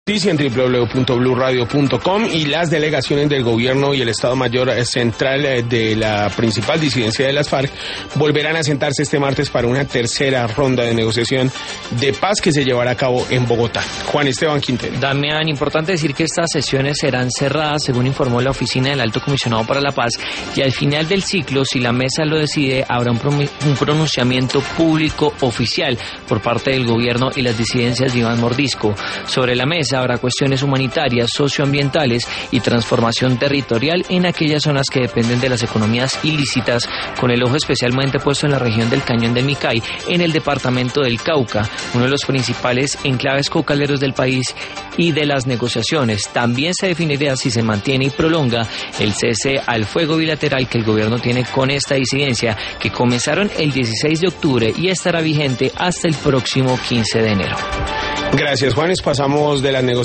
En www.bluradio.com. Y las delegaciones del gobierno y el Estado Mayor Central de la principal disidencia de las FARC volverán a sentarse este martes para una tercera ronda de negociación de paz que se llevará a cabo en Bogotá. Juan Esteban Quintero. Damián, importante decir que estas sesiones serán cerradas, según informó la oficina del Alto Comisionado para la Paz, y al final del ciclo, si la mesa lo decide, habrá un pronunciamiento público oficial por parte del gobierno y las disidencias de Iván Mordisco. Sobre la mesa habrá cuestiones humanitarias, socioambientales y transformación territorial en aquellas zonas que dependen de las economías ilícitas, con el ojo especialmente puesto en la región del Cañón del Micay, en el departamento del Cauca, uno de los principales enclaves cocaleros del país y de las negociaciones. También se definirá si se mantiene y prolonga el cese al fuego bilateral que el gobierno tiene con esta disidencia, que comenzaron el 16 de octubre y estará vigente hasta el próximo 15 de enero. Gracias, Juanes. Pasamos de las negociaciones